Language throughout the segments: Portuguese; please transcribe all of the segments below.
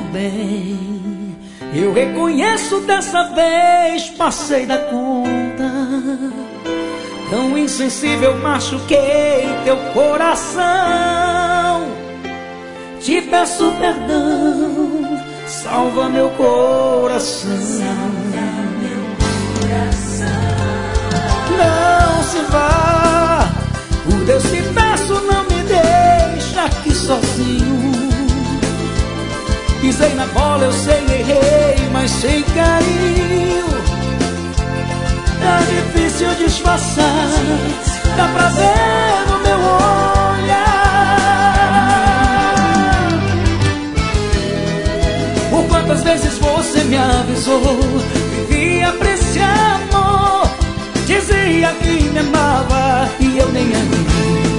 bem. Eu reconheço, dessa vez passei da conta. Tão insensível machuquei teu coração. Te peço perdão, salva meu coração. Não se vá, por Deus te peço, não me deixa aqui sozinho. Pisei na bola, eu sei, errei, mas sem carinho. Tá difícil disfarçar, dá pra ver no meu olhar. Por quantas vezes você me avisou, vivia pra esse amor. Dizia que me amava e eu nem aí.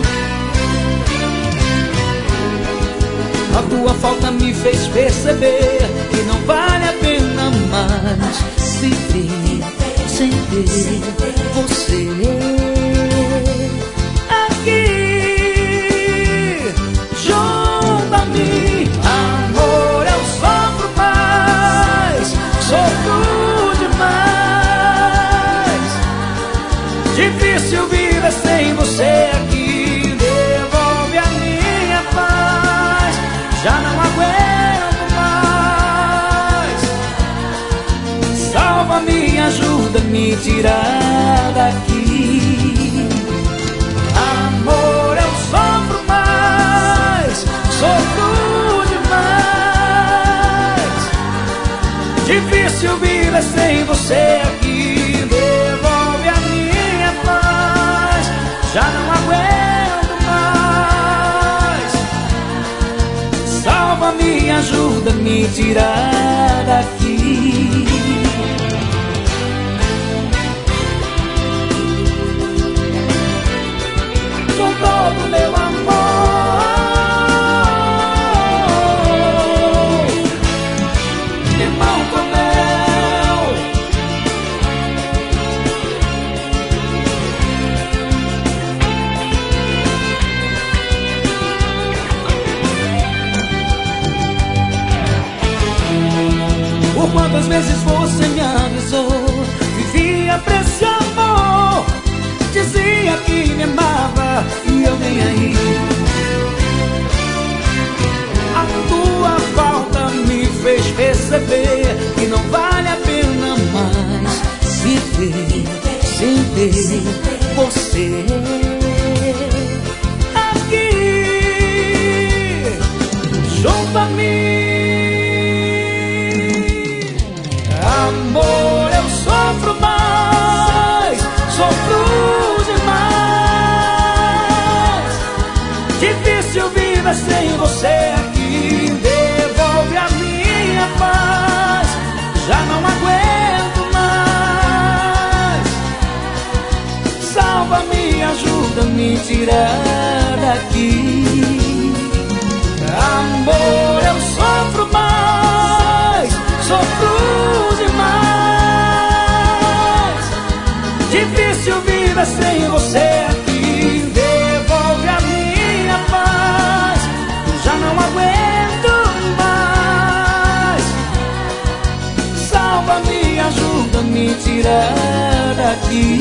A tua falta me fez perceber que não vale a pena mais se ver sem ter você aqui junto a mim. Amor, eu sofro mais, sofro demais. Difícil viver sem você aqui. Devolve a minha paz, já não aguento mais. Salva, me ajuda, me tirar daqui. Amor, eu sofro mais, sofro demais. Difícil viver sem você aqui. Devolve a minha paz, já não aguento mais. Salva, me ajuda, me tirar daqui. Com todo meu amor, limão com mel. Por quantas vezes você me avisou, vivia pra esse amor. Dizia que me amava e eu nem aí. A tua falta me fez perceber que não vale a pena mais viver sem ter você aqui junto a mim. Amor, eu sofro mais, sofro demais. Difícil viver sem você aqui. Devolve a minha paz, já não aguento mais. Salva, me ajuda, me tirar daqui. Amor, eu sofro mais, sofro demais. Difícil viver sem você aqui. Devolve a minha paz, já não aguento mais. Salva, me ajuda, me tirar daqui.